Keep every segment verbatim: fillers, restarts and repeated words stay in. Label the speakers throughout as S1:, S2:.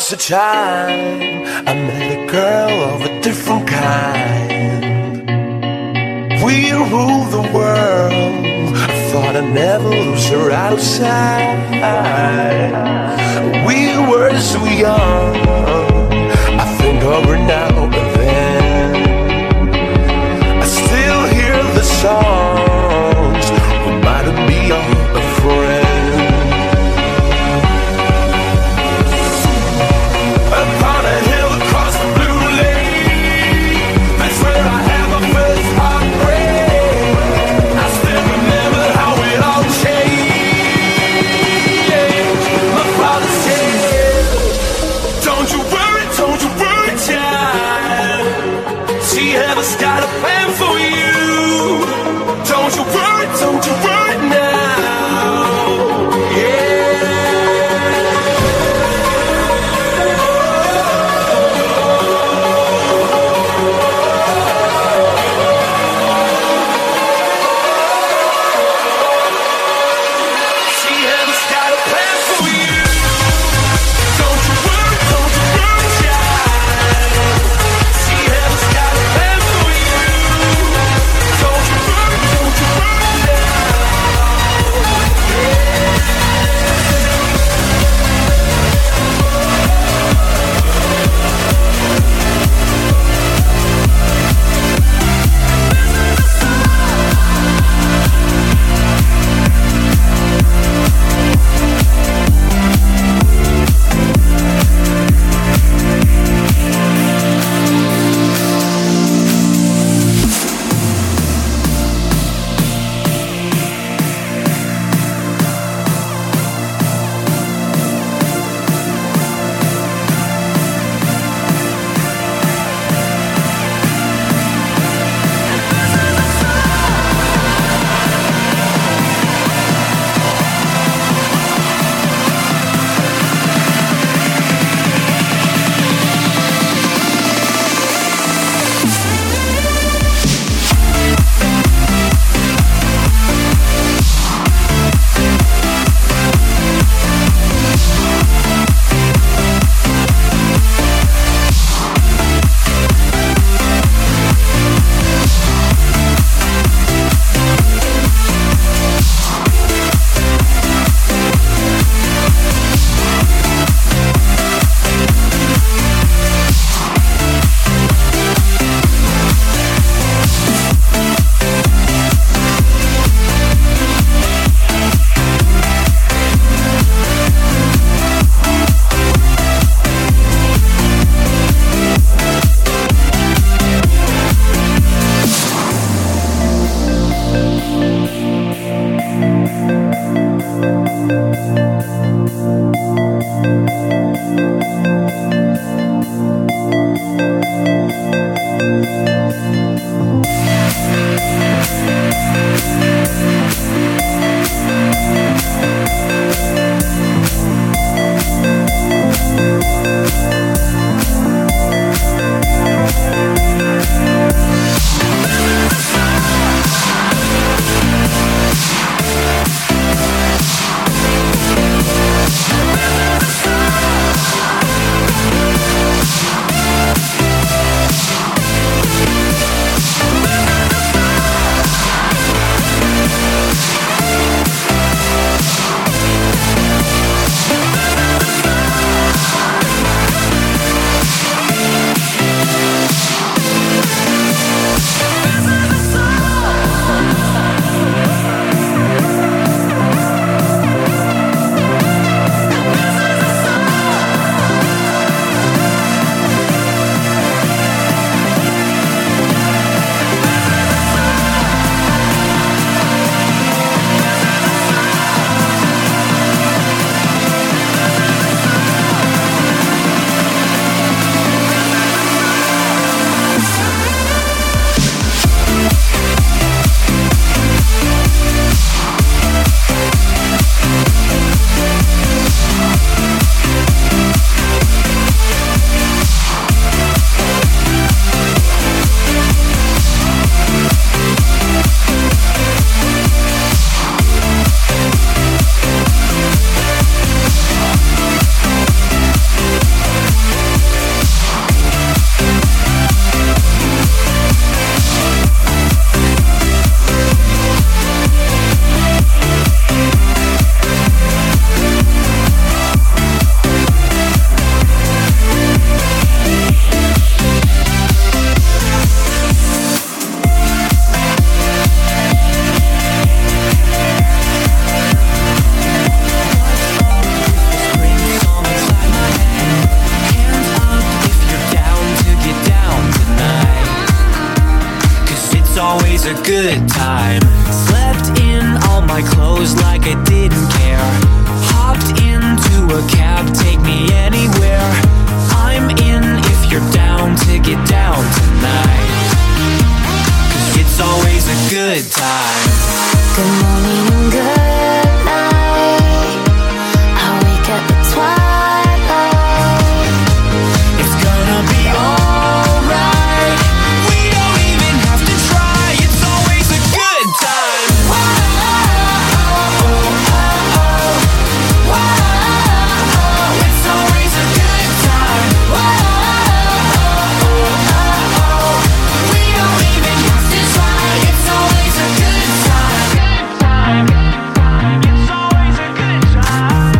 S1: was a time I met a girl of a different kind. We ruled the world. I thought I'd never lose her outside. We were so young. I think of her now and then. I still hear the songs reminding me of a friend. Upon a hill across the blue lake, that's where I had my first heartbreak. I still remember how it all changed. My father said, don't you worry, don't you worry, child.
S2: always a good time. Slept in all my clothes like I didn't care. Hopped into a cab, take me anywhere. I'm in if you're down to get down tonight. 'Cause it's always a good time.
S3: Good morning and good night. I wake at the twilight.
S2: It's gonna be alright. We don't even have to try. It's always a good time. It's always a good time. We don't even have to try. It's always a good time. It's always a good time.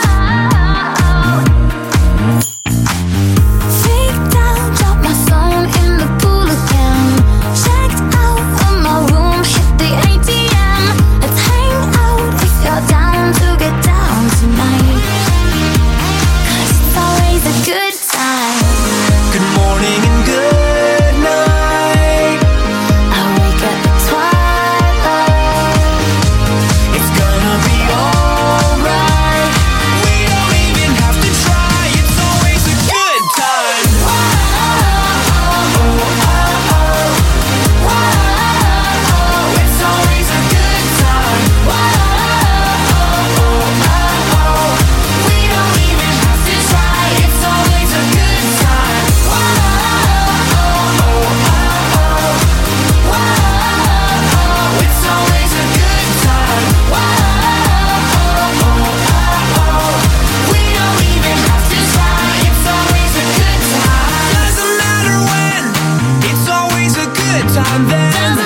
S3: Freaked out, dropped my phone in the pool again. Checked out of my room, hit the A T M. Let's hang out if you're down to get down tonight. 'Cause it's always a good time.
S2: Good morning and good night.
S3: I wake at the twilight.
S2: It's gonna be alright. We don't even have to try. It's always a good time. It's always a good time. We don't even have to try. It's always a good time. It's always a good time. We don't even have to try. It's always a good time. Doesn't matter when. It's always a good time then.